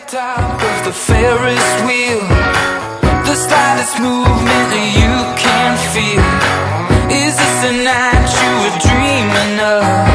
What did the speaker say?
top of the Ferris wheel, the slightest movement that you can feel. Is this the night you were dreaming of?